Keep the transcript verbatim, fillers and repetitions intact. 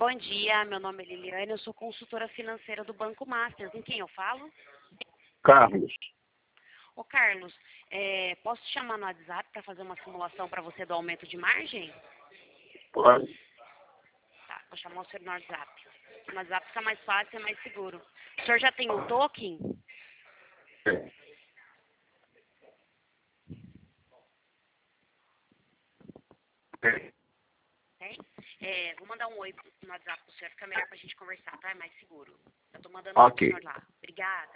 Bom dia, meu nome é Liliane, eu sou consultora financeira do Banco Master. Com quem eu falo? Carlos. Ô Carlos, é, posso te chamar no WhatsApp para fazer uma simulação para você do aumento de margem? Pode. Tá, vou chamar o senhor no WhatsApp. No WhatsApp fica mais fácil e mais seguro. O senhor já tem o token? É. É. Tem? É, vou mandar um oi no WhatsApp pro senhor, fica melhor pra gente conversar, tá? É mais seguro. Eu tô mandando um oi pro Ok. senhor lá. Obrigada.